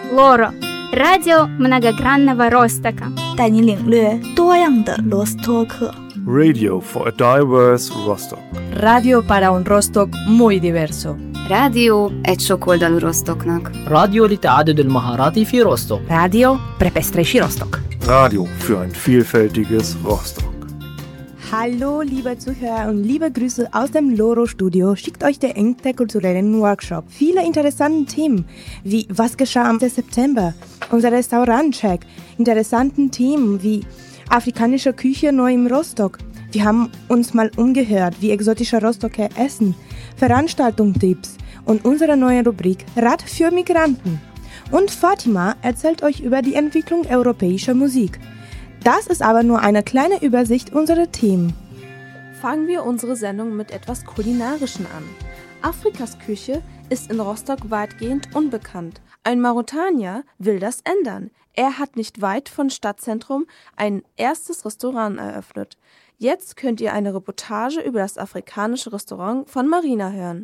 Лоро. Радио многогранного Ростока. 带你领略多样的罗斯托克。 Radio for a diverse Rostock. Radio para un Rostock muy diverso. rádió egy sokoldalú Rostoknak. راديو لتعدد المهارات في روستوك. Radio pre pestřejší Rostock. Radio für ein vielfältiges Rostock. Hallo, liebe Zuhörer und liebe Grüße aus dem Loro-Studio schickt euch der interkulturellen Workshop. Viele interessante Themen, wie was geschah am 1. September, unser Restaurant-Check, interessanten Themen wie afrikanische Küche neu im Rostock. Wir haben uns mal umgehört, wie exotische Rostocker essen, Veranstaltungstipps und unsere neue Rubrik Rat für Migranten. Und Fatima erzählt euch über die Entwicklung europäischer Musik. Das ist aber nur eine kleine Übersicht unserer Themen. Fangen wir unsere Sendung mit etwas Kulinarischen an. Afrikas Küche ist in Rostock weitgehend unbekannt. Ein Mauretanier will das ändern. Er hat nicht weit von Stadtzentrum ein erstes Restaurant eröffnet. Jetzt könnt ihr eine Reportage über das afrikanische Restaurant von Marina hören.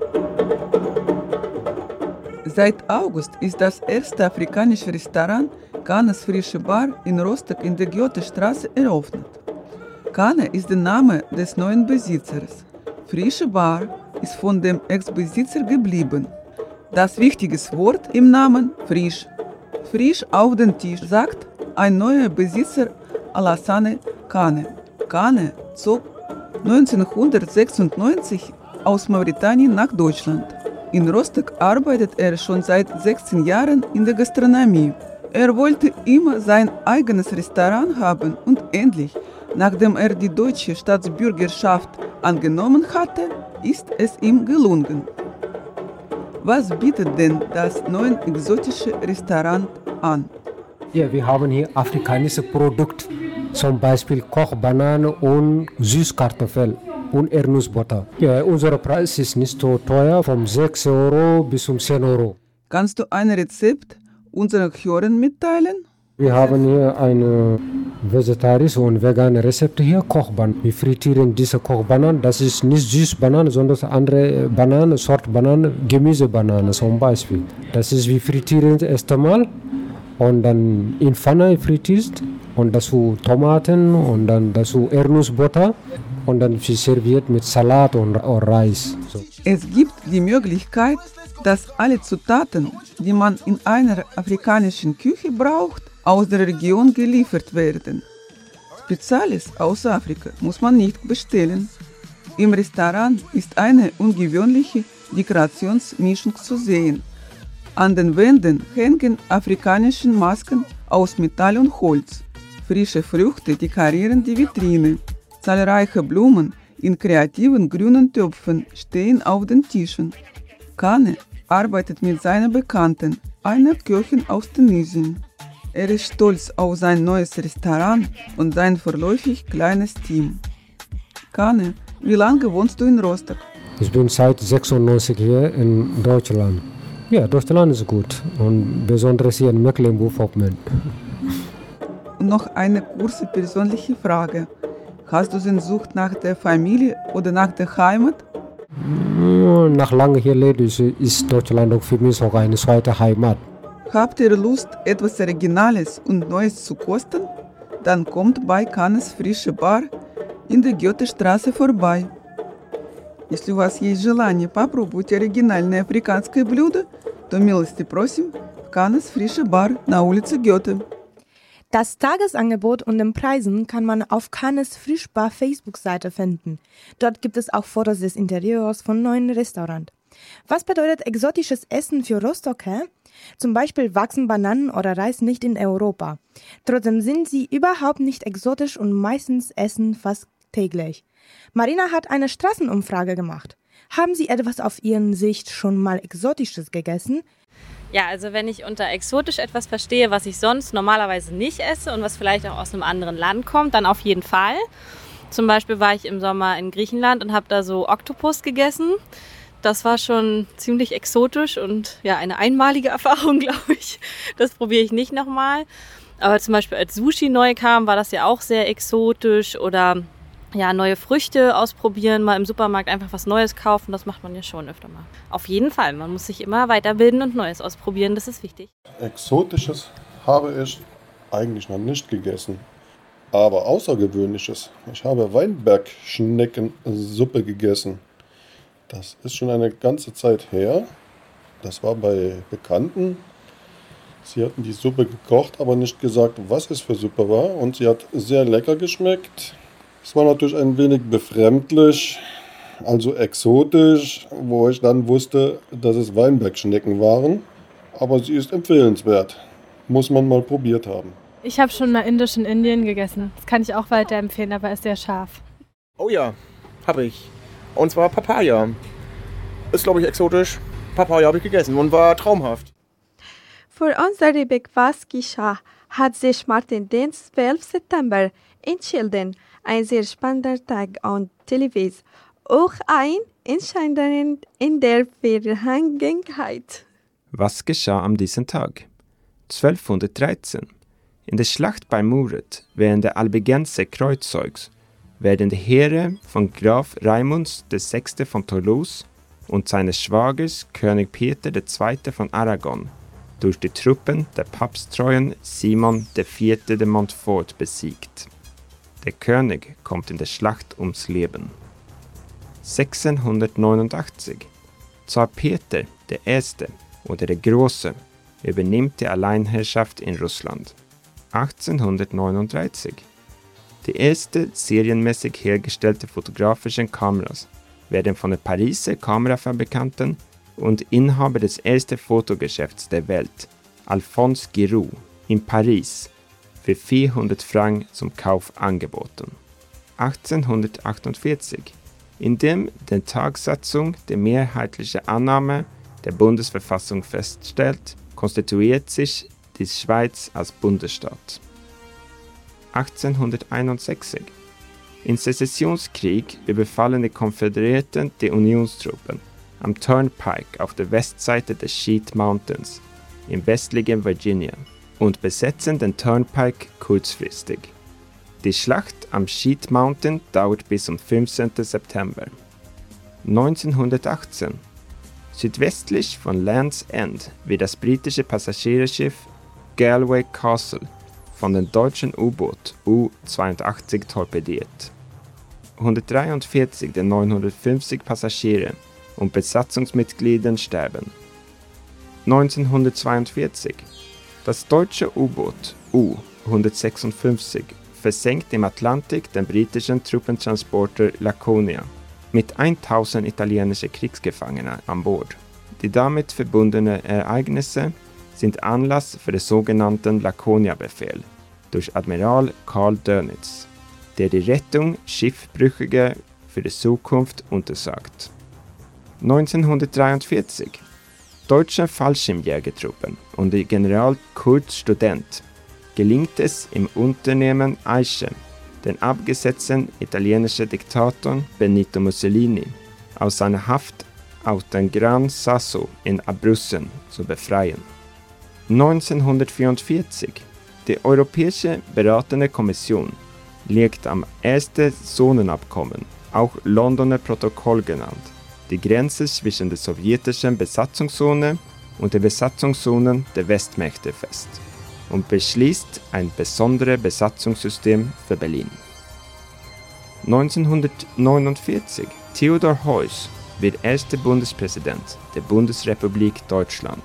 Seit August ist das erste afrikanische Restaurant Kanes Frische Bar in Rostock in der Goethestraße eröffnet. Kane ist der Name des neuen Besitzers. Frische Bar ist von dem Ex-Besitzer geblieben. Das wichtige Wort im Namen frisch. Frisch auf den Tisch, sagt ein neuer Besitzer Alassane Kane. Kane zog 1996 aus Mauretanien nach Deutschland. In Rostock arbeitet er schon seit 16 Jahren in der Gastronomie. Er wollte immer sein eigenes Restaurant haben und endlich, nachdem er die deutsche Staatsbürgerschaft angenommen hatte, ist es ihm gelungen. Was bietet denn das neue exotische Restaurant an? Ja, wir haben hier afrikanische Produkte, zum Beispiel Kochbanane und Süßkartoffel und Erdnussbutter. Ja, unser Preis ist nicht so teuer, von 6 Euro bis 10 Euro. Kannst du ein Rezept unseren Hörern mitteilen? Wir haben hier ein vegetarisches und veganes Rezept hier, Kochbananen. Wir frittieren diese Kochbananen, das ist nicht Süßbananen, sondern andere Bananen, Sort Bananen, Gemüsebanane zum Beispiel. Das ist, wir frittieren das erste Mal und dann in Pfanne frittiert und dazu Tomaten und dann dazu Erdnussbutter und dann serviert mit Salat und Reis. So. Es gibt die Möglichkeit, dass alle Zutaten, die man in einer afrikanischen Küche braucht, aus der Region geliefert werden. Spezielles aus Afrika muss man nicht bestellen. Im Restaurant ist eine ungewöhnliche Dekorationsmischung zu sehen. An den Wänden hängen afrikanische Masken aus Metall und Holz. Frische Früchte dekorieren die Vitrine. Zahlreiche Blumen in kreativen grünen Töpfen stehen auf den Tischen. Kane arbeitet mit seiner Bekannten, einer Köchin aus Tunesien. Er ist stolz auf sein neues Restaurant und sein vorläufig kleines Team. Kane, wie lange wohnst du in Rostock? Ich bin seit 96 hier in Deutschland. Ja, Deutschland ist gut und besonders hier in Mecklenburg-Vorpommern. Und noch eine kurze persönliche Frage. Hast du Sehnsucht nach der Familie oder nach der Heimat? Nach langer hier leben ist Deutschland auch für mich auch eine zweite Heimat. Habt ihr Lust, etwas Originales und Neues zu kosten? Dann kommt bei Kanes Frische Bar in der Goethestraße vorbei. Если у вас есть желание попробовать оригинальное африканское блюдо, то милости просим в Kanes Frische Bar на улице Goethe. Das Tagesangebot und den Preisen kann man auf Kanes Frisch Bar Facebook-Seite finden. Dort gibt es auch Fotos des Interieurs von neuen Restaurants. Was bedeutet exotisches Essen für Rostocker? Zum Beispiel wachsen Bananen oder Reis nicht in Europa. Trotzdem sind sie überhaupt nicht exotisch und meistens essen fast täglich. Marina hat eine Straßenumfrage gemacht. Haben Sie etwas auf Ihren Sicht schon mal Exotisches gegessen? Ja, also wenn ich unter exotisch etwas verstehe, was ich sonst normalerweise nicht esse und was vielleicht auch aus einem anderen Land kommt, dann auf jeden Fall. Zum Beispiel war ich im Sommer in Griechenland und habe da so Oktopus gegessen. Das war schon ziemlich exotisch und ja, eine einmalige Erfahrung, glaube ich. Das probiere ich nicht nochmal. Aber zum Beispiel als Sushi neu kam, war das ja auch sehr exotisch. Oder ja, neue Früchte ausprobieren, mal im Supermarkt einfach was Neues kaufen, das macht man ja schon öfter mal. Auf jeden Fall, man muss sich immer weiterbilden und Neues ausprobieren, das ist wichtig. Exotisches habe ich eigentlich noch nicht gegessen, aber Außergewöhnliches. Ich habe Weinbergschneckensuppe gegessen. Das ist schon eine ganze Zeit her. Das war bei Bekannten. Sie hatten die Suppe gekocht, aber nicht gesagt, was es für Suppe war. Und sie hat sehr lecker geschmeckt. Es war natürlich ein wenig befremdlich, also exotisch, wo ich dann wusste, dass es Weinbergschnecken waren. Aber sie ist empfehlenswert. Muss man mal probiert haben. Ich habe schon mal indisch in Indien gegessen. Das kann ich auch weiterempfehlen, aber ist sehr scharf. Oh ja, habe ich. Und zwar Papaya. Ist, glaube ich, exotisch. Papaya habe ich gegessen und war traumhaft. Für unser Rubrik Was geschah, hat sich Martin den 12. September entschieden. Ein sehr spannender Tag und Televis. Auch ein Entscheidender in der Vergangenheit. Was geschah an diesem Tag? 1213. In der Schlacht bei Muret während der Albigenser Kreuzzeugs werden die Heere von Graf Raimund VI. Von Toulouse und seines Schwagers König Peter II. Von Aragon durch die Truppen der papsttreuen Simon IV. de Montfort besiegt. Der König kommt in der Schlacht ums Leben. 1689. Zar Peter I. oder der Große übernimmt die Alleinherrschaft in Russland. 1839. Die erste serienmäßig hergestellte fotografischen Kameras werden von der Pariser Kamerafabrikanten und Inhaber des ersten Fotogeschäfts der Welt, Alphonse Giroux, in Paris für 400 Franken zum Kauf angeboten. 1848. Indem der Tagsatzung die mehrheitliche Annahme der Bundesverfassung feststellt, konstituiert sich die Schweiz als Bundesstaat. 1861. Im Sezessionskrieg überfallen die Konföderierten die Unionstruppen am Turnpike auf der Westseite des Sheet Mountains im westlichen Virginia und besetzen den Turnpike kurzfristig. Die Schlacht am Sheet Mountain dauert bis zum 15. September. 1918. Südwestlich von Land's End wird das britische Passagierschiff Galway Castle von dem deutschen U-Boot U-82 torpediert. 143 der 950 Passagiere und Besatzungsmitglieder sterben. 1942. Das deutsche U-Boot U-156 versenkt im Atlantik den britischen Truppentransporter Laconia mit 1000 italienischen Kriegsgefangenen an Bord. Die damit verbundenen Ereignisse sind Anlass für den sogenannten Laconia-Befehl durch Admiral Karl Dönitz, der die Rettung Schiffbrüchiger für die Zukunft untersagt. 1943. Deutsche Fallschirmjägertruppen unter General Kurt Student gelingt es im Unternehmen Eiche, den abgesetzten italienischen Diktator Benito Mussolini aus seiner Haft auf den Gran Sasso in Abruzzen zu befreien. 1944. Die Europäische Beratende Kommission legt am ersten Zonenabkommen, auch Londoner Protokoll genannt, die Grenze zwischen der sowjetischen Besatzungszone und den Besatzungszonen der Westmächte fest und beschließt ein besonderes Besatzungssystem für Berlin. 1949. Theodor Heuss wird erster Bundespräsident der Bundesrepublik Deutschland.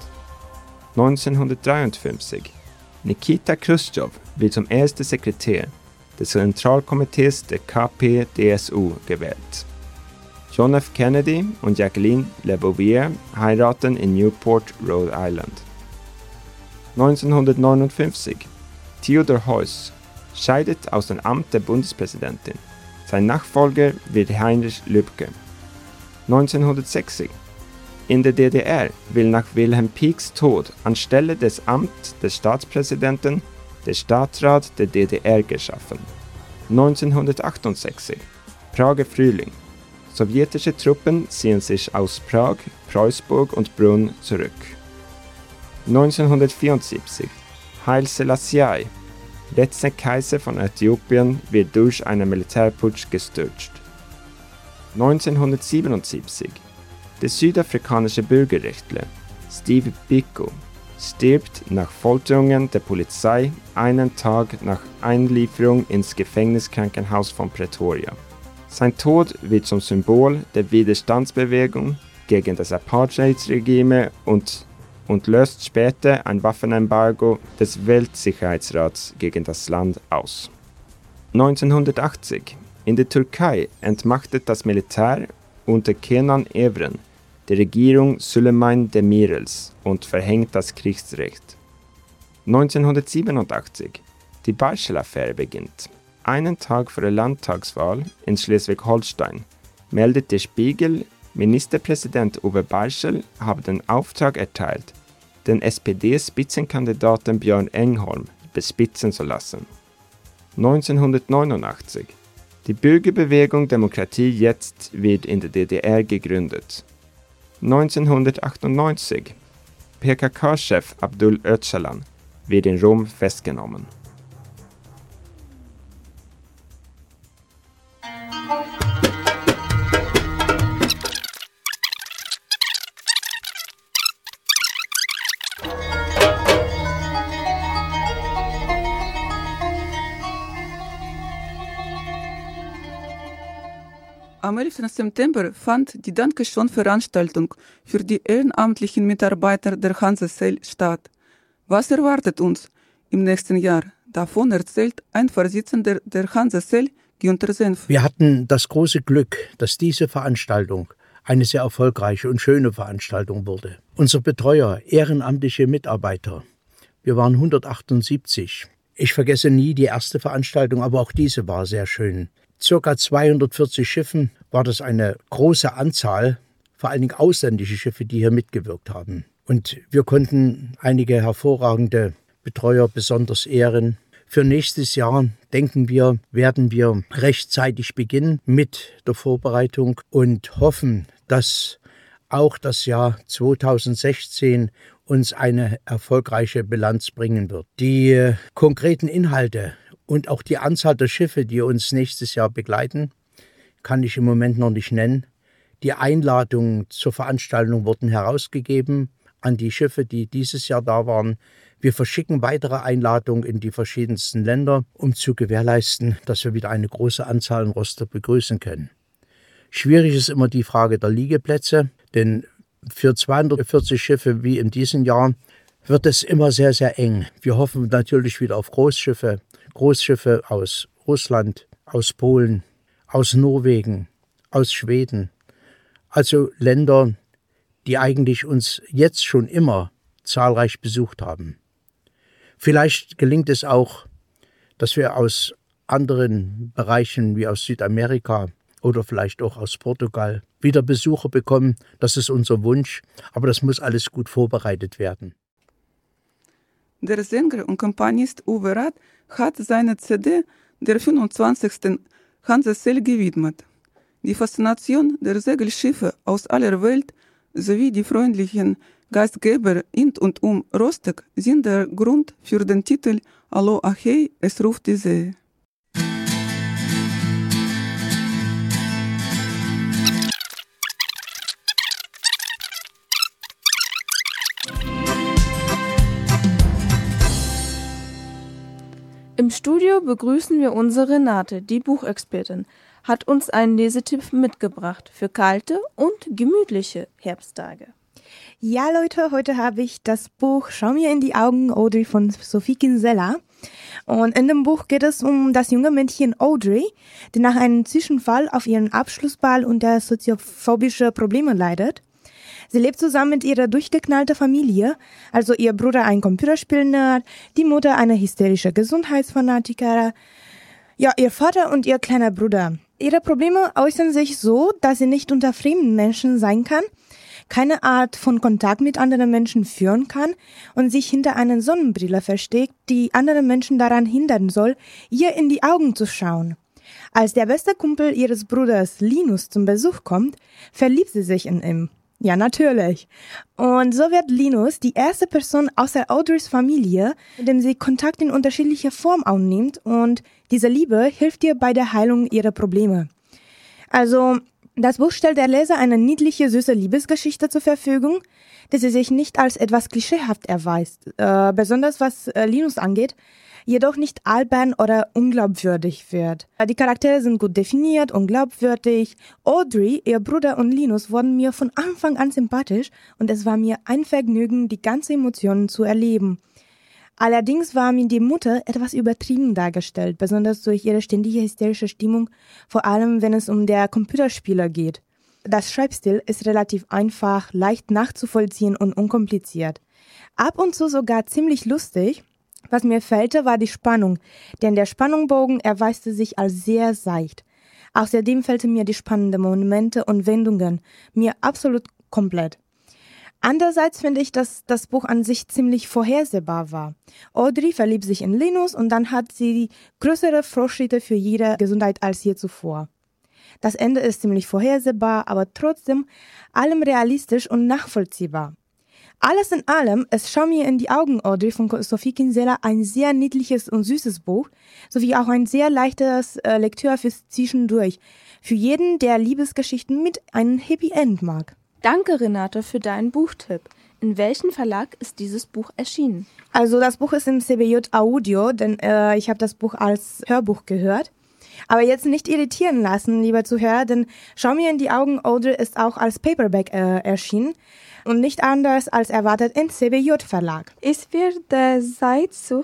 1953. Nikita Khrushchev wird zum ersten Sekretär des Zentralkomitees der KPDSU gewählt. John F. Kennedy und Jacqueline Le Bouvier heiraten in Newport, Rhode Island. 1959. Theodor Heuss scheidet aus dem Amt der Bundespräsidentin. Sein Nachfolger wird Heinrich Lübke. 1960. In der DDR will nach Wilhelm Pieks Tod anstelle des Amts des Staatspräsidenten der Staatsrat der DDR geschaffen. 1968. Prager Frühling. Sowjetische Truppen ziehen sich aus Prag, Preußburg und Brunn zurück. 1974. Haile Selassie Letzter Kaiser von Äthiopien wird durch einen Militärputsch gestürzt. 1977. Der südafrikanische Bürgerrechtler Steve Biko stirbt nach Folterungen der Polizei einen Tag nach Einlieferung ins Gefängniskrankenhaus von Pretoria. Sein Tod wird zum Symbol der Widerstandsbewegung gegen das Apartheidsregime und löst später ein Waffenembargo des Weltsicherheitsrats gegen das Land aus. 1980. In der Türkei entmachtet das Militär unter Kenan Evren die Regierung Süleyman Demirels und verhängt das Kriegsrecht. 1987. Die Barschel-Affäre beginnt. Einen Tag vor der Landtagswahl in Schleswig-Holstein meldet der Spiegel, Ministerpräsident Uwe Barschel habe den Auftrag erteilt, den SPD-Spitzenkandidaten Björn Engholm bespitzen zu lassen. 1989. Die Bürgerbewegung Demokratie Jetzt wird in der DDR gegründet. 1998. PKK-Chef Abdul Öcalan wird in Rom festgenommen. Am 11. September fand die Dankeschön-Veranstaltung für die ehrenamtlichen Mitarbeiter der Hansesel statt. Was erwartet uns im nächsten Jahr? Davon erzählt ein Vorsitzender der Hansesel, Günther Senf. Wir hatten das große Glück, dass diese Veranstaltung eine sehr erfolgreiche und schöne Veranstaltung wurde. Unser Betreuer, ehrenamtliche Mitarbeiter, wir waren 178. Ich vergesse nie die erste Veranstaltung, aber auch diese war sehr schön. Circa 240 Schiffen war das eine große Anzahl, vor allen Dingen ausländische Schiffe, die hier mitgewirkt haben. Und wir konnten einige hervorragende Betreuer besonders ehren. Für nächstes Jahr, denken wir, werden wir rechtzeitig beginnen mit der Vorbereitung und hoffen, dass auch das Jahr 2016 uns eine erfolgreiche Bilanz bringen wird. Die konkreten Inhalte und auch die Anzahl der Schiffe, die uns nächstes Jahr begleiten, kann ich im Moment noch nicht nennen. Die Einladungen zur Veranstaltung wurden herausgegeben an die Schiffe, die dieses Jahr da waren. Wir verschicken weitere Einladungen in die verschiedensten Länder, um zu gewährleisten, dass wir wieder eine große Anzahl in Rostock begrüßen können. Schwierig ist immer die Frage der Liegeplätze, denn für 240 Schiffe wie in diesem Jahr wird es immer sehr, sehr eng. Wir hoffen natürlich wieder auf Großschiffe aus Russland, aus Polen, aus Norwegen, aus Schweden. Also Länder, die eigentlich uns jetzt schon immer zahlreich besucht haben. Vielleicht gelingt es auch, dass wir aus anderen Bereichen wie aus Südamerika oder vielleicht auch aus Portugal wieder Besucher bekommen. Das ist unser Wunsch, aber das muss alles gut vorbereitet werden. Der Sänger und Komponist Uwe Rath hat seine CD der 25. Hansesel gewidmet. Die Faszination der Segelschiffe aus aller Welt sowie die freundlichen Gastgeber in und um Rostock sind der Grund für den Titel Allo Achei, es ruft die See. Im Studio begrüßen wir unsere Renate, die Buchexpertin, hat uns einen Lesetipp mitgebracht für kalte und gemütliche Herbsttage. Ja, Leute, heute habe ich das Buch Schau mir in die Augen, Audrey von Sophie Kinsella. Und in dem Buch geht es um das junge Mädchen Audrey, die nach einem Zwischenfall auf ihren Abschlussball unter soziophobische Probleme leidet. Sie lebt zusammen mit ihrer durchgeknallten Familie, also ihr Bruder ein Computerspiel-Nerd, die Mutter eine hysterische Gesundheitsfanatiker, ja, ihr Vater und ihr kleiner Bruder. Ihre Probleme äußern sich so, dass sie nicht unter fremden Menschen sein kann, keine Art von Kontakt mit anderen Menschen führen kann und sich hinter einer Sonnenbrille versteckt, die andere Menschen daran hindern soll, ihr in die Augen zu schauen. Als der beste Kumpel ihres Bruders Linus zum Besuch kommt, verliebt sie sich in ihn. Ja, natürlich. Und so wird Linus die erste Person außer Audreys Familie, mit dem sie Kontakt in unterschiedlicher Form aufnimmt und diese Liebe hilft ihr bei der Heilung ihrer Probleme. Also, das Buch stellt der Leser eine niedliche, süße Liebesgeschichte zur Verfügung, die sie sich nicht als etwas klischeehaft erweist, besonders was Linus angeht, jedoch nicht albern oder unglaubwürdig wird. Die Charaktere sind gut definiert und glaubwürdig. Audrey, ihr Bruder und Linus wurden mir von Anfang an sympathisch und es war mir ein Vergnügen, die ganzen Emotionen zu erleben. Allerdings war mir die Mutter etwas übertrieben dargestellt, besonders durch ihre ständige hysterische Stimmung, vor allem wenn es um der Computerspieler geht. Das Schreibstil ist relativ einfach, leicht nachzuvollziehen und unkompliziert. Ab und zu sogar ziemlich lustig. Was mir fehlte, war die Spannung, denn der Spannungsbogen erweiste sich als sehr seicht. Außerdem fehlten mir die spannenden Momente und Wendungen, mir absolut komplett. Andererseits finde ich, dass das Buch an sich ziemlich vorhersehbar war. Audrey verliebt sich in Linus und dann hat sie größere Fortschritte für ihre Gesundheit als je zuvor. Das Ende ist ziemlich vorhersehbar, aber trotzdem allem realistisch und nachvollziehbar. Alles in allem, es schaut mir in die Augen, Audrey von Sophie Kinsella, ein sehr niedliches und süßes Buch, sowie auch ein sehr leichtes Lektüre fürs Zwischendurch, für jeden, der Liebesgeschichten mit einem Happy End mag. Danke, Renate, für deinen Buchtipp. In welchem Verlag ist dieses Buch erschienen? Also das Buch ist im CBJ Audio, denn ich habe das Buch als Hörbuch gehört. Aber jetzt nicht irritieren lassen, lieber Zuhörer, denn schau mir in die Augen, Audrey ist auch als Paperback erschienen. Und nicht anders als erwartet im CBJ-Verlag. Es wird Zeit zu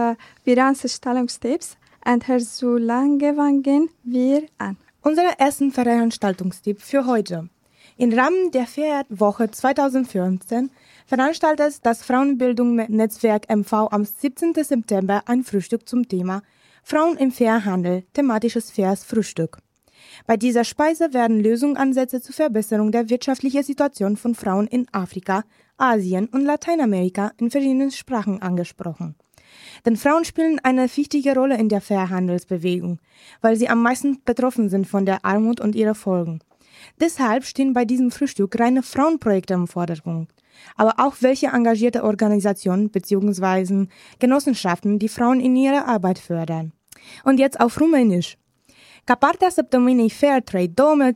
Veranstaltungstipps und so lange fangen wir an. Unser ersten Veranstaltungstipp für heute. Im Rahmen der Fair-Woche 2014 veranstaltet das Frauenbildungsnetzwerk MV am 17. September ein Frühstück zum Thema Frauen im Fairhandel, thematisches faires Frühstück. Bei dieser Speise werden Lösungsansätze zur Verbesserung der wirtschaftlichen Situation von Frauen in Afrika, Asien und Lateinamerika in verschiedenen Sprachen angesprochen. Denn Frauen spielen eine wichtige Rolle in der Fairhandelsbewegung, weil sie am meisten betroffen sind von der Armut und ihrer Folgen. Deshalb stehen bei diesem Frühstück reine Frauenprojekte im Vordergrund, aber auch welche engagierte Organisationen bzw. Genossenschaften, die Frauen in ihrer Arbeit fördern. Und jetzt auf Rumänisch. Ca parte a săptămânii Fairtrade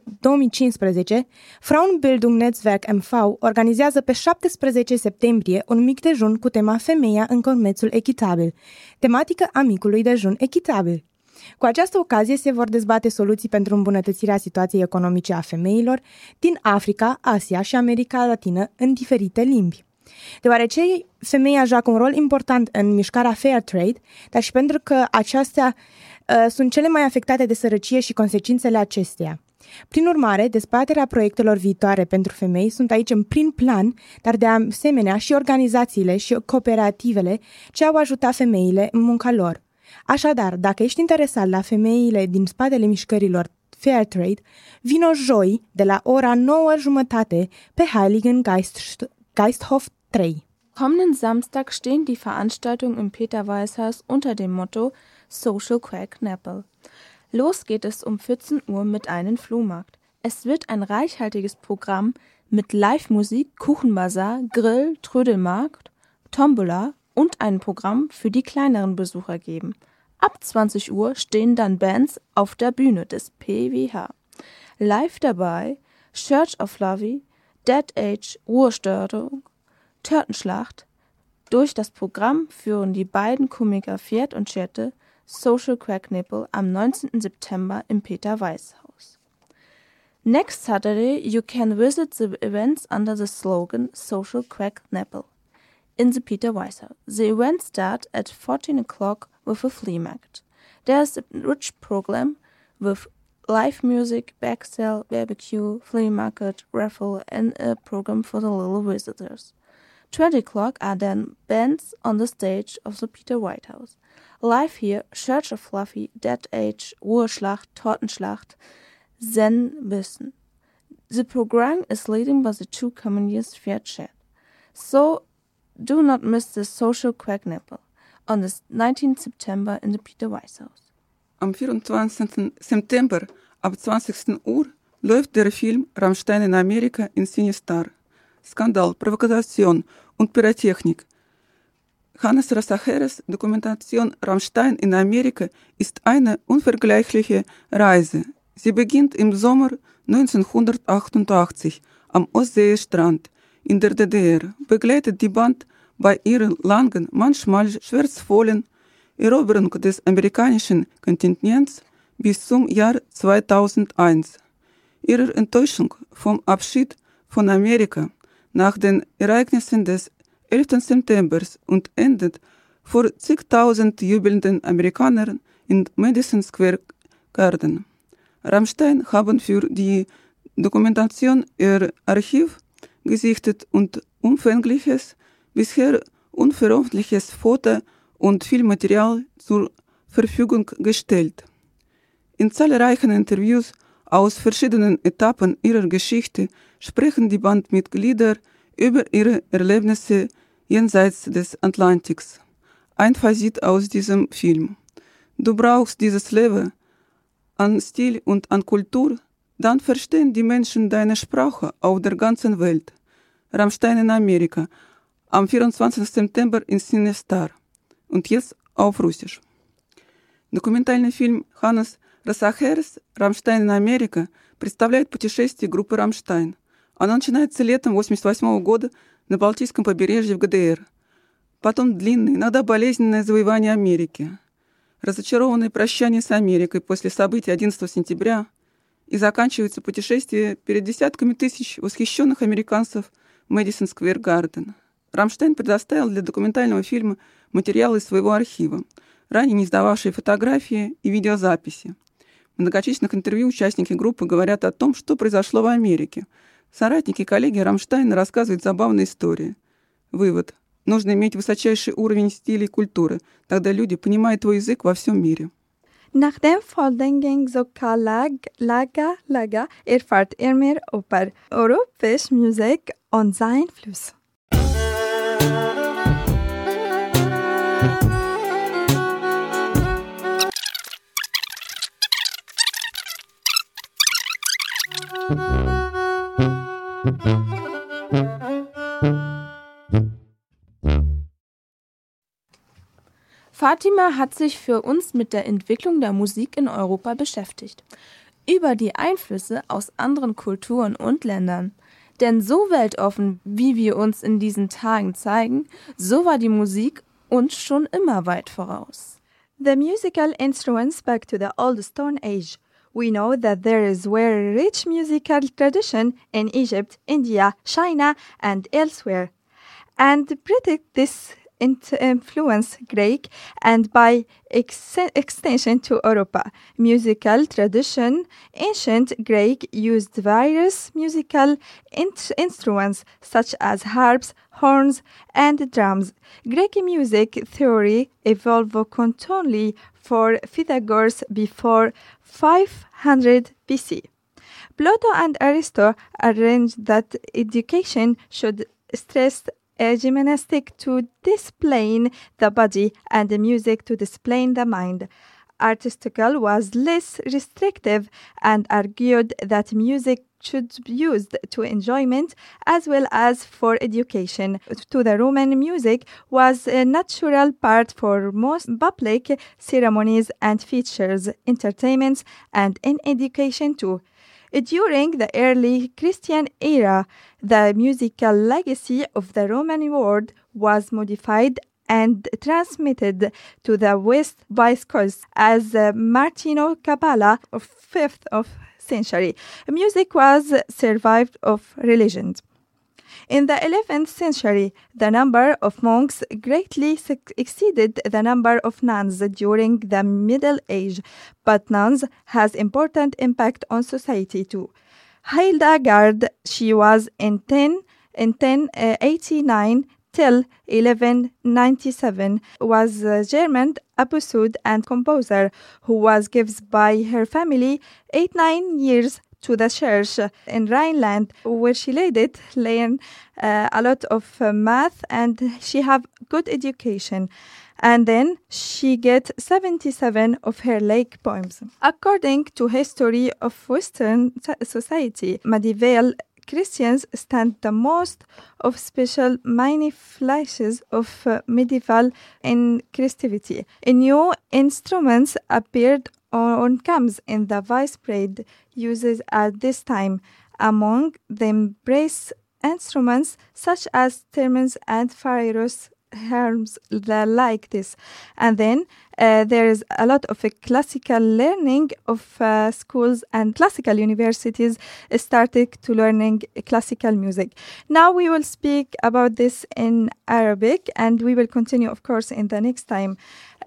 2015, Frauenbildungsnetzwerk MV organizează pe 17 septembrie un mic dejun cu tema Femeia în comerțul echitabil, tematică a micului dejun echitabil. Cu această ocazie se vor dezbate soluții pentru îmbunătățirea situației economice a femeilor din Africa, Asia și America Latină în diferite limbi. Deoarece femeia joacă un rol important în mișcarea Fairtrade, dar și pentru că acestea sunt cele mai afectate de sărăcie și consecințele acesteia. Prin urmare, dezbaterea proiectelor viitoare pentru femei sunt aici în prim plan, dar de asemenea și organizațiile și cooperativele ce au ajutat femeile în munca lor. Așadar, dacă ești interesat la femeile din spatele mișcărilor Fairtrade, vino joi de la ora 9:30 pe Heiligengeisthof 3. Kommenden Samstag stehen die Veranstaltungen im Peter-Weiß-Haus unter dem Motto Social Quack Napple. Los geht es um 14 Uhr mit einem Flohmarkt. Es wird ein reichhaltiges Programm mit Live-Musik, Kuchenbazar, Grill, Trödelmarkt, Tombola und ein Programm für die kleineren Besucher geben. Ab 20 Uhr stehen dann Bands auf der Bühne des PWH. Live dabei Church of Lovey, Dead Age, Ruhestörung, Törtenschlacht. Durch das Programm führen die beiden Komiker Fjert und Schette Social Quack Nipple am 19. September im Peter-Weiß-Haus. Next Saturday you can visit the events under the slogan Social Quack Nipple in the Peter-Weiß-Haus. The events start at 14 o'clock with a flea market. There's a rich program with live music, backsale, barbecue, flea market, raffle and a program for the little visitors. 20 o'clock are then bands on the stage of the Peter-Weiß-Haus. Live here, Church of Fluffy, Dead Age, Ruheschlacht, Tortenschlacht, Zen-Bissen. The program is leading by the two comedians Fjert Chat. So do not miss the Social Quack Nipple on the 19th September in the Peter-Weiß-Haus. Am 24. September ab 20 Uhr läuft der Film Rammstein in Amerika in CineStar. Skandal, Provokation und Pyrotechnik. Hannes Rassacheres Dokumentation Rammstein in Amerika ist eine unvergleichliche Reise. Sie beginnt im Sommer 1988 am Ostseestrand in der DDR, begleitet die Band bei ihrer langen, manchmal schmerzvollen Eroberung des amerikanischen Kontinents bis zum Jahr 2001. Ihre Enttäuschung vom Abschied von Amerika nach den Ereignissen des 11. September und endet vor zigtausend jubelnden Amerikanern in Madison Square Garden. Rammstein haben für die Dokumentation ihr Archiv gesichtet und umfängliches, bisher unveröffentlichtes Foto- und Filmmaterial zur Verfügung gestellt. In zahlreichen Interviews aus verschiedenen Etappen ihrer Geschichte sprechen die Bandmitglieder über ihre Erlebnisse jenseits des Atlantiks. Ein Fazit aus diesem Film. Du brauchst dieses Leben an Stil und an Kultur, dann verstehen die Menschen deine Sprache auf der ganzen Welt. Rammstein in Amerika, am 24. September in CineStar. Und jetzt auf Russisch. Документальный фильм Hannes Rassacheres «Rammstein in Amerika» представляет путешествие группы «Рамштайн». Оно начинается летом 1988 года на Балтийском побережье в ГДР. Потом длинное, иногда болезненное завоевание Америки. Разочарованное прощание с Америкой после событий 11 сентября. И заканчивается путешествие перед десятками тысяч восхищенных американцев в Мэдисон Сквер Гарден. Рамштайн предоставил для документального фильма материалы из своего архива, ранее не сдававшие фотографии и видеозаписи. В многочисленных интервью участники группы говорят о том, что произошло в Америке. Соратники и коллеги Рамштайна рассказывают забавные истории. Вывод. Нужно иметь высочайший уровень стиля и культуры. Тогда люди понимают твой язык во всем мире. Nach dem folgenden Lager erfahrt ihr mehr über europäische Musik und seinen Einfluss. Fatima hat sich für uns mit der Entwicklung der Musik in Europa beschäftigt. Über die Einflüsse aus anderen Kulturen und Ländern. Denn so weltoffen, wie wir uns in diesen Tagen zeigen, so war die Musik uns schon immer weit voraus. The musical instruments back to the Old Stone Age. We know that there is a rich musical tradition in Egypt, India, China and elsewhere. And predict this influence Greek and by extension to Europa. Musical tradition, ancient Greek used various musical instruments such as harps, horns, and drums. Greek music theory evolved continually for Pythagoras before 500 BC. Plato and Aristotle arranged that education should stress gymnastic to discipline the body and the music to discipline the mind. Aristotle was less restrictive and argued that music should be used to enjoyment as well as for education. To the Roman, music was a natural part for most public ceremonies and features, entertainments, and in education too. During the early Christian era, the musical legacy of the Roman world was modified and transmitted to the West by scholars as Martino Cabala of 5th century. Music was survived of religion. In the 11th century, the number of monks greatly exceeded the number of nuns during the Middle Age, but nuns has important impact on society too. Hildegard, she was in 1089 till 1197, was a German episode and composer who was given by her family 8-9 years to the church in Rhineland, where she learned a lot of math, and she have good education. And then she get 77 of her lake poems. According to history of Western society, medieval Christians stand the most of special many flashes of medieval inclusivity. New instruments appeared on camps in the widespread uses at this time. Among them brass instruments such as theremin and pharos harms like this. And then there is a lot of classical learning of schools, and classical universities started to learning classical music. Now we will speak about this in Arabic, and we will continue of course in the next time.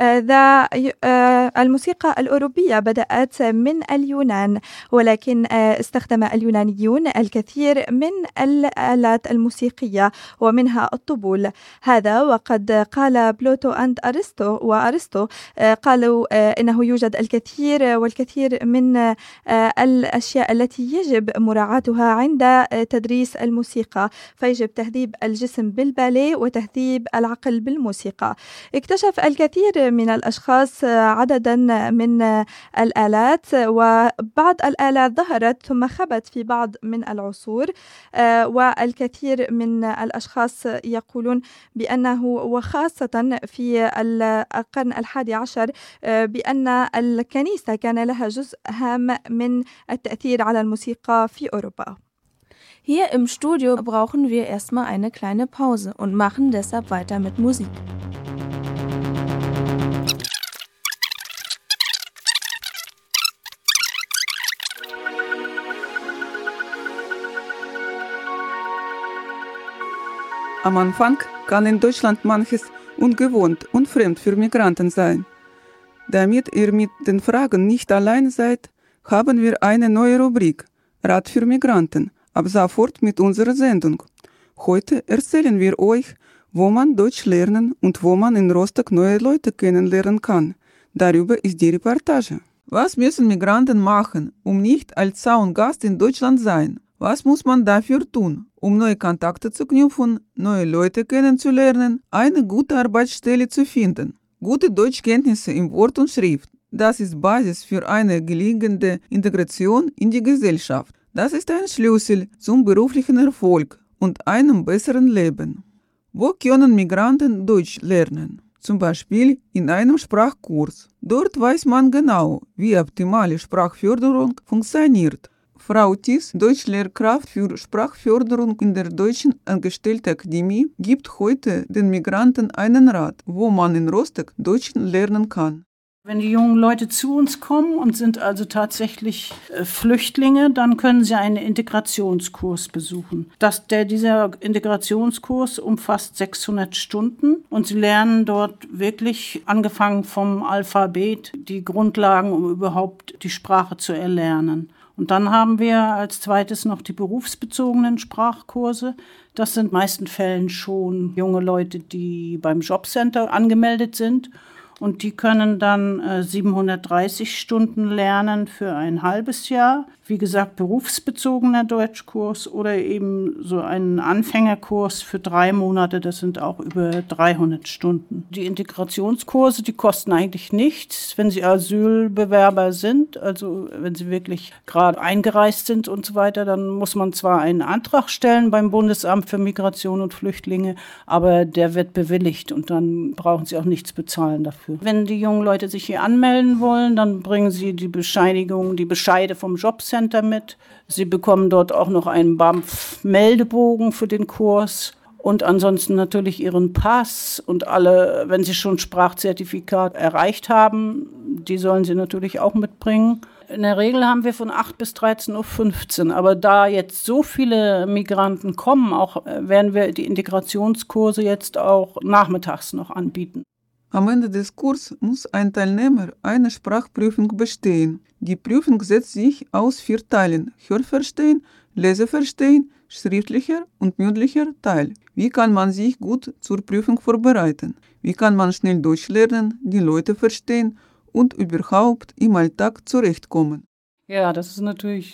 الموسيقى الأوروبية بدأت من اليونان، ولكن استخدم اليونانيون الكثير من الآلات الموسيقية ومنها الطبول. هذا وقد قال بلوتو وأرسطو قالوا إنه يوجد الكثير والكثير من الأشياء التي يجب مراعاتها عند تدريس الموسيقى، فيجب تهذيب الجسم بالباليه وتهذيب العقل بالموسيقى. اكتشف الكثير من الأشخاص عددا من الآلات، وبعض الآلات ظهرت ثم خبت في بعض من العصور، والكثير من الأشخاص يقولون بأنه وخاصة في القرن 11 بأن الكنيسة كان لها جزء هام من التأثير على الموسيقى في أوروبا. Hier im Studio brauchen wir erstmal eine kleine Pause und machen deshalb weiter mit Musik. Am Anfang kann in Deutschland manches ungewohnt und fremd für Migranten sein. Damit ihr mit den Fragen nicht allein seid, haben wir eine neue Rubrik, Rat für Migranten, ab sofort mit unserer Sendung. Heute erzählen wir euch, wo man Deutsch lernen und wo man in Rostock neue Leute kennenlernen kann. Darüber ist die Reportage. Was müssen Migranten machen, um nicht als Zaungast in Deutschland sein? Was muss man dafür tun, um neue Kontakte zu knüpfen, neue Leute kennenzulernen, eine gute Arbeitsstelle zu finden? Gute Deutschkenntnisse in Wort und Schrift, das ist Basis für eine gelingende Integration in die Gesellschaft. Das ist ein Schlüssel zum beruflichen Erfolg und einem besseren Leben. Wo können Migranten Deutsch lernen? Zum Beispiel in einem Sprachkurs. Dort weiß man genau, wie optimale Sprachförderung funktioniert. Frau Thies, Deutschlehrkraft für Sprachförderung in der Deutschen Angestelltenakademie, gibt heute den Migranten einen Rat, wo man in Rostock Deutsch lernen kann. Wenn die jungen Leute zu uns kommen und sind also tatsächlich Flüchtlinge, dann können sie einen Integrationskurs besuchen. Dieser Integrationskurs umfasst 600 Stunden und sie lernen dort wirklich, angefangen vom Alphabet, die Grundlagen, um überhaupt die Sprache zu erlernen. Und dann haben wir als zweites noch die berufsbezogenen Sprachkurse. Das sind in den meisten Fällen schon junge Leute, die beim Jobcenter angemeldet sind. Und die können dann 730 Stunden lernen für ein halbes Jahr. Wie gesagt, berufsbezogener Deutschkurs oder eben so einen Anfängerkurs für 3 Monate. Das sind auch über 300 Stunden. Die Integrationskurse, die kosten eigentlich nichts, wenn sie Asylbewerber sind. Also wenn sie wirklich gerade eingereist sind und so weiter, dann muss man zwar einen Antrag stellen beim Bundesamt für Migration und Flüchtlinge, aber der wird bewilligt und dann brauchen sie auch nichts bezahlen dafür. Wenn die jungen Leute sich hier anmelden wollen, dann bringen sie die Bescheide vom Jobcenter mit. Sie bekommen dort auch noch einen BAMF-Meldebogen für den Kurs und ansonsten natürlich ihren Pass und alle, wenn sie schon Sprachzertifikat erreicht haben, die sollen sie natürlich auch mitbringen. In der Regel haben wir von 8 bis 13:15 Uhr, aber da jetzt so viele Migranten kommen, werden wir die Integrationskurse jetzt auch nachmittags noch anbieten. Am Ende des Kurses muss ein Teilnehmer eine Sprachprüfung bestehen. Die Prüfung setzt sich aus 4 Teilen: Hörverstehen, Leseverstehen, schriftlicher und mündlicher Teil. Wie kann man sich gut zur Prüfung vorbereiten? Wie kann man schnell Deutsch lernen, die Leute verstehen und überhaupt im Alltag zurechtkommen? Ja, das ist natürlich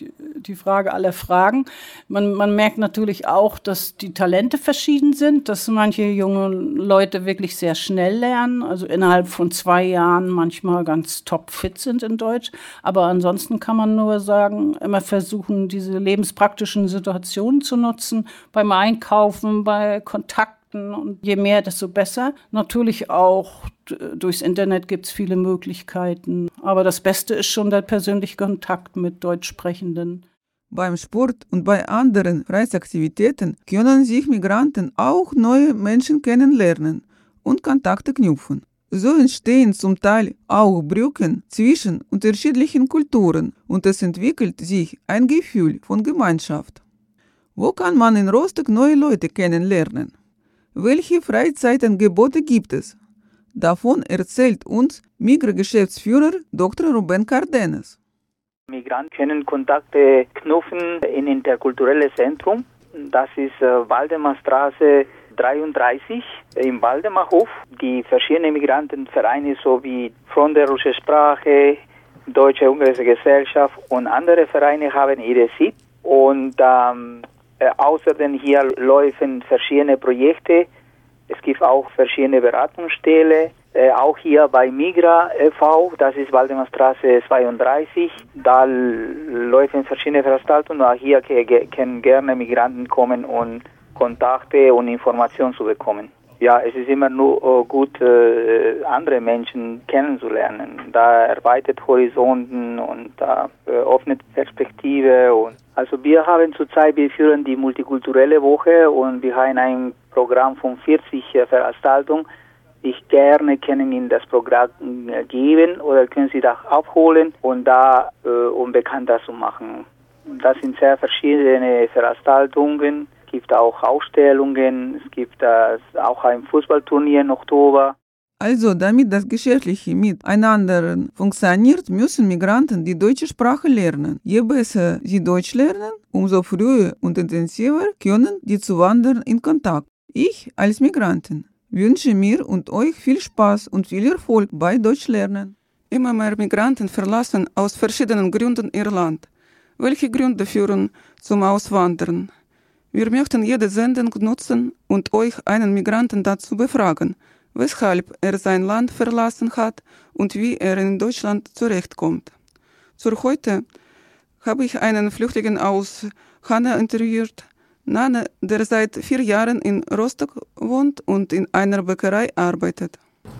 die Frage aller Fragen. Man merkt natürlich auch, dass die Talente verschieden sind, dass manche junge Leute wirklich sehr schnell lernen, also innerhalb von 2 Jahren manchmal ganz topfit sind in Deutsch. Aber ansonsten kann man nur sagen, immer versuchen, diese lebenspraktischen Situationen zu nutzen, beim Einkaufen, bei Kontakten. Und je mehr, desto besser. Natürlich auch durchs Internet gibt es viele Möglichkeiten. Aber das Beste ist schon der persönliche Kontakt mit Deutschsprechenden. Beim Sport und bei anderen Freizeitaktivitäten können sich Migranten auch neue Menschen kennenlernen und Kontakte knüpfen. So entstehen zum Teil auch Brücken zwischen unterschiedlichen Kulturen und es entwickelt sich ein Gefühl von Gemeinschaft. Wo kann man in Rostock neue Leute kennenlernen? Welche Freizeitangebote gibt es? Davon erzählt uns Migra-Geschäftsführer Dr. Ruben Cardenas. Migranten können Kontakte knüpfen in interkulturelles Zentrum. Das ist Waldemarstraße 33 im Waldemarhof. Die verschiedenen Migrantenvereine sowie Front der russischen Sprache, Deutsche Ungarische Gesellschaft und andere Vereine haben ihre Sitz. Und außerdem hier laufen verschiedene Projekte. Es gibt auch verschiedene Beratungsstellen. Auch hier bei Migra e.V., das ist Waldemarstraße 32. Da laufen verschiedene Veranstaltungen. Auch hier können gerne Migranten kommen und Kontakte und Informationen zu bekommen. Ja, es ist immer nur gut, andere Menschen kennenzulernen. Da erweitert Horizonten und da öffnet Perspektive. Und also wir haben zurzeit, wir führen die multikulturelle Woche und wir haben ein Programm von 40 Veranstaltungen. Ich gerne kann Ihnen das Programm geben oder können Sie das abholen und da um bekannter zu machen. Das sind sehr verschiedene Veranstaltungen. Es gibt auch Ausstellungen, es gibt auch ein Fußballturnier im Oktober. Also damit das Geschäftliche miteinander funktioniert, müssen Migranten die deutsche Sprache lernen. Je besser sie Deutsch lernen, umso früher und intensiver können die Zuwanderer in Kontakt. Ich als Migrantin wünsche mir und euch viel Spaß und viel Erfolg bei Deutschlernen. Immer mehr Migranten verlassen aus verschiedenen Gründen ihr Land. Welche Gründe führen zum Auswandern? Wir möchten jede Sendung nutzen und euch einen Migranten dazu befragen, weshalb er sein Land verlassen hat und wie er in Deutschland zurechtkommt. Zur heute habe ich einen Flüchtling aus Hanna interviewt, Nane, der seit 4 Jahren in Rostock wohnt und in einer Bäckerei arbeitet.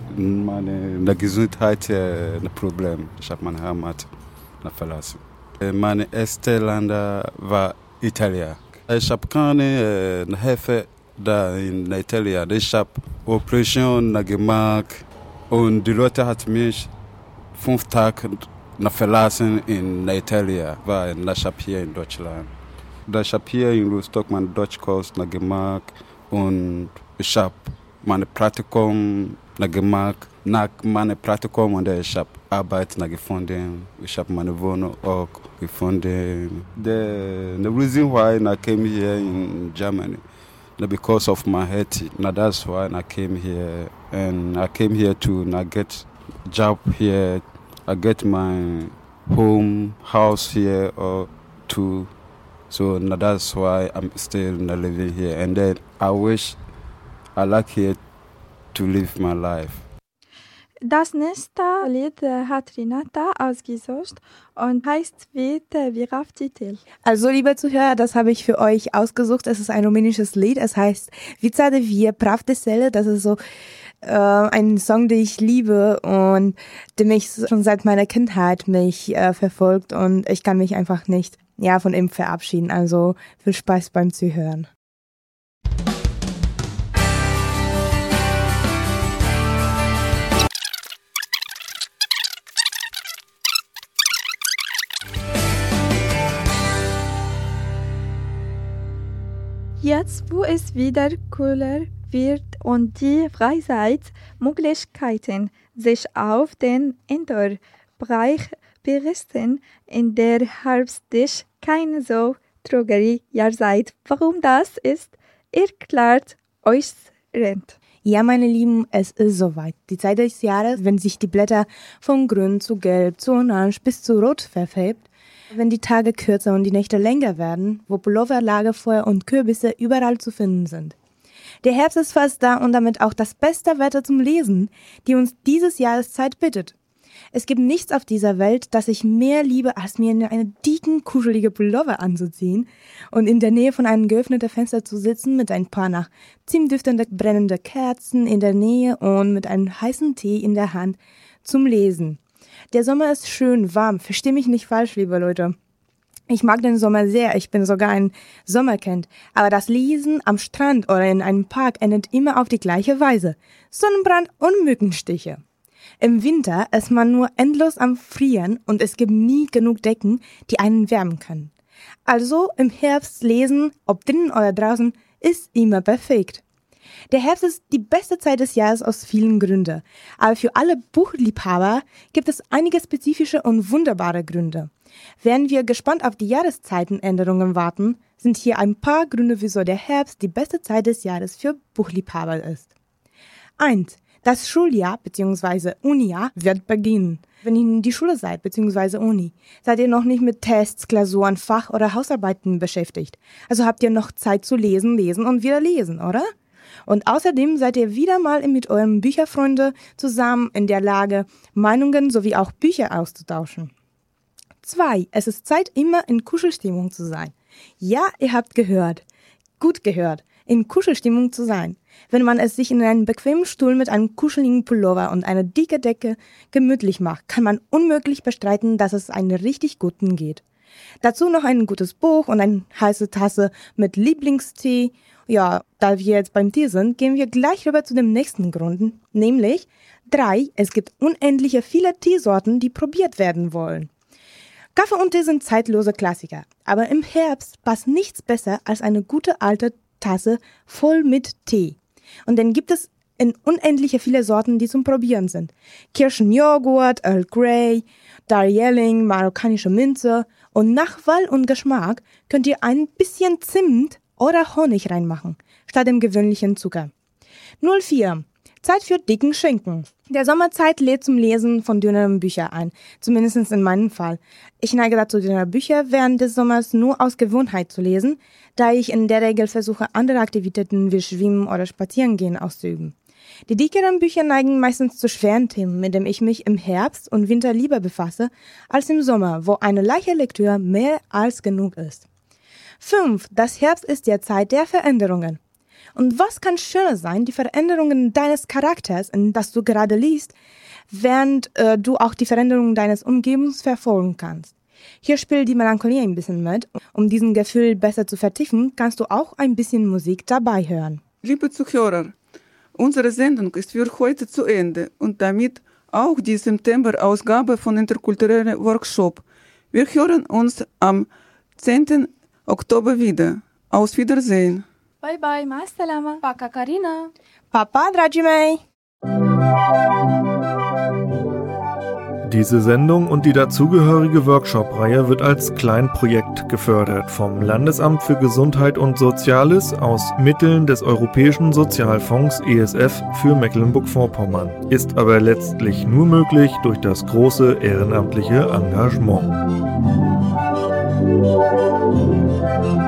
Meine Gesundheit ist ein Problem. Ich habe meine Heimat verlassen. Mein erstes Land war Italien. Ich habe keine Hilfe da in Italien. Ich habe Operationen gemacht und die Leute haben mich 5 Tage verlassen in Italien, weil ich habe hier in Deutschland. Ich habe hier in Rostock meinen Deutschkurs gemacht und ich habe mein Praktikum gemacht. Nach meinem Praktikum und ich habe Arbeit gefunden. Ich habe meine Wohnung auch gefunden. The reason why I came here in Germany, because of my health. That's why I came here, and I came here to get job here. I get my house here or to. So that's why I'm still living here. And then I wish I like here to live my life. Das nächste Lied hat Renata ausgesucht und heißt wie der Wiraf-Titel. Also, liebe Zuhörer, das habe ich für euch ausgesucht. Es ist ein rumänisches Lied. Es heißt Vița de vie, Pravde Sele. Das ist so ein Song, den ich liebe und der mich schon seit meiner Kindheit verfolgt und ich kann mich einfach nicht von ihm verabschieden. Also viel Spaß beim Zuhören. Jetzt, wo es wieder kühler wird und die Freizeitmöglichkeiten sich auf den Indoor-Bereich berichten, in der Herbst keine so trügere Jahreszeit. Warum das ist, erklärt euch Rent. Ja, meine Lieben, es ist soweit. Die Zeit des Jahres, wenn sich die Blätter von grün zu gelb, zu orange bis zu rot verfärbt. wenn die Tage kürzer und die Nächte länger werden, wo Pullover, Lagerfeuer und Kürbisse überall zu finden sind. Der Herbst ist fast da und damit auch das beste Wetter zum Lesen, die uns dieses Jahreszeit bittet. Es gibt nichts auf dieser Welt, das ich mehr liebe, als mir eine dicken, kuschelige Pullover anzuziehen und in der Nähe von einem geöffneten Fenster zu sitzen mit ein paar nach Zimt duftende brennende Kerzen in der Nähe und mit einem heißen Tee in der Hand zum Lesen. Der Sommer ist schön warm, versteh mich nicht falsch, liebe Leute. Ich mag den Sommer sehr, ich bin sogar ein Sommerkind. Aber das Lesen am Strand oder in einem Park endet immer auf die gleiche Weise. Sonnenbrand und Mückenstiche. Im Winter ist man nur endlos am Frieren und es gibt nie genug Decken, die einen wärmen können. Also im Herbst lesen, ob drinnen oder draußen, ist immer perfekt. Der Herbst ist die beste Zeit des Jahres aus vielen Gründen. Aber für alle Buchliebhaber gibt es einige spezifische und wunderbare Gründe. Während wir gespannt auf die Jahreszeitenänderungen warten, sind hier ein paar Gründe, wieso der Herbst die beste Zeit des Jahres für Buchliebhaber ist. 1. Das Schuljahr bzw. Unijahr wird beginnen. Wenn ihr in die Schule seid bzw. Uni, seid ihr noch nicht mit Tests, Klausuren, Fach- oder Hausarbeiten beschäftigt. Also habt ihr noch Zeit zu lesen und wieder lesen, oder? Und außerdem seid ihr wieder mal mit euren Bücherfreunden zusammen in der Lage, Meinungen sowie auch Bücher auszutauschen. 2. Es ist Zeit, immer in Kuschelstimmung zu sein. Ja, ihr habt gehört. Gut gehört. In Kuschelstimmung zu sein. Wenn man es sich in einen bequemen Stuhl mit einem kuscheligen Pullover und einer dicken Decke gemütlich macht, kann man unmöglich bestreiten, dass es einem richtig Guten geht. Dazu noch ein gutes Buch und eine heiße Tasse mit Lieblingstee. Ja, da wir jetzt beim Tee sind, gehen wir gleich rüber zu dem nächsten Grund, nämlich 3. Es gibt unendliche viele Teesorten, die probiert werden wollen. Kaffee und Tee sind zeitlose Klassiker, aber im Herbst passt nichts besser als eine gute alte Tasse voll mit Tee. Und dann gibt es in unendliche viele Sorten, die zum Probieren sind. Kirschenjoghurt, Earl Grey, Darjeeling, marokkanische Minze und nach Wahl und Geschmack könnt ihr ein bisschen Zimt oder Honig reinmachen, statt dem gewöhnlichen Zucker. 04. Zeit für dicken Schinken. Der Sommerzeit lädt zum Lesen von dünneren Büchern ein, zumindest in meinem Fall. Ich neige dazu, dünnere Bücher während des Sommers nur aus Gewohnheit zu lesen, da ich in der Regel versuche, andere Aktivitäten wie Schwimmen oder Spazierengehen auszuüben. Die dickeren Bücher neigen meistens zu schweren Themen, mit denen ich mich im Herbst und Winter lieber befasse, als im Sommer, wo eine leichte Lektüre mehr als genug ist. 5. Das Herbst ist die Zeit der Veränderungen. Und was kann schöner sein, die Veränderungen deines Charakters, in das du gerade liest, während du auch die Veränderungen deines Umgebens verfolgen kannst. Hier spielt die Melancholie ein bisschen mit. Um diesen Gefühl besser zu vertiefen, kannst du auch ein bisschen Musik dabei hören. Liebe Zuhörer, unsere Sendung ist für heute zu Ende und damit auch die September-Ausgabe von Interkulturelle Workshop. Wir hören uns am 10. Oktober wieder. Auf Wiedersehen. Bye bye, ma salama. Paka Karina. Papa Dragimei. Diese Sendung und die dazugehörige Workshop-Reihe wird als Kleinprojekt gefördert vom Landesamt für Gesundheit und Soziales aus Mitteln des Europäischen Sozialfonds ESF für Mecklenburg-Vorpommern, ist aber letztlich nur möglich durch das große ehrenamtliche Engagement.